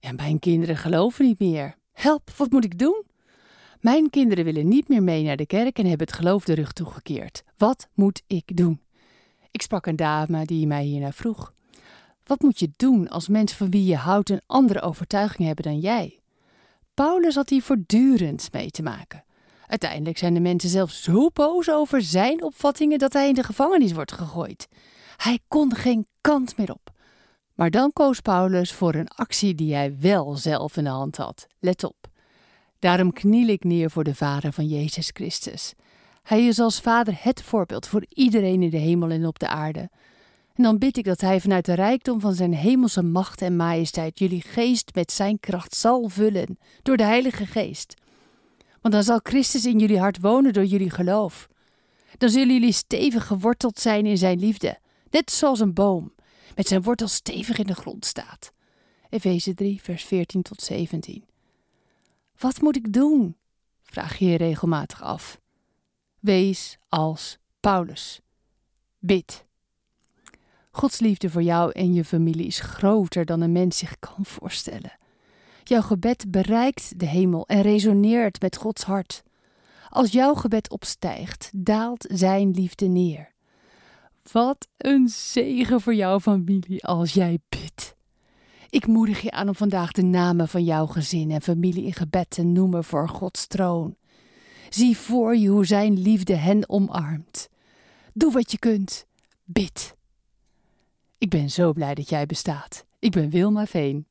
Ja, mijn kinderen geloven niet meer. Help, wat moet ik doen? Mijn kinderen willen niet meer mee naar de kerk en hebben het geloof de rug toegekeerd. Wat moet ik doen? Ik sprak een dame die mij hiernaar vroeg. Wat moet je doen als mensen van wie je houdt een andere overtuiging hebben dan jij? Paulus had hier voortdurend mee te maken. Uiteindelijk zijn de mensen zelfs zo boos over zijn opvattingen dat hij in de gevangenis wordt gegooid. Hij kon geen kant meer op. Maar dan koos Paulus voor een actie die hij wel zelf in de hand had. Let op. Daarom kniel ik neer voor de Vader van Jezus Christus. Hij is als Vader het voorbeeld voor iedereen in de hemel en op de aarde. En dan bid ik dat hij vanuit de rijkdom van zijn hemelse macht en majesteit jullie geest met zijn kracht zal vullen door de Heilige Geest. Want dan zal Christus in jullie hart wonen door jullie geloof. Dan zullen jullie stevig geworteld zijn in zijn liefde, net zoals een boom met zijn wortels stevig in de grond staat. Efeze 3, vers 14 tot 17. Wat moet ik doen? Vraag je je regelmatig af. Wees als Paulus. Bid. Gods liefde voor jou en je familie is groter dan een mens zich kan voorstellen. Jouw gebed bereikt de hemel en resoneert met Gods hart. Als jouw gebed opstijgt, daalt zijn liefde neer. Wat een zegen voor jouw familie als jij bidt. Ik moedig je aan om vandaag de namen van jouw gezin en familie in gebed te noemen voor Gods troon. Zie voor je hoe zijn liefde hen omarmt. Doe wat je kunt. Bid. Ik ben zo blij dat jij bestaat. Ik ben Wilma Veen.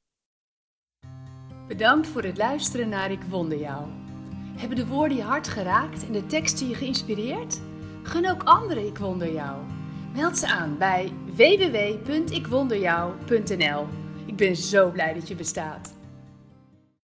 Bedankt voor het luisteren naar Ik Wonder Jou. Hebben de woorden je hart geraakt en de teksten je geïnspireerd? Gun ook anderen Ik Wonder Jou. Meld ze aan bij www.ikwonderjou.nl. Ik ben zo blij dat je bestaat.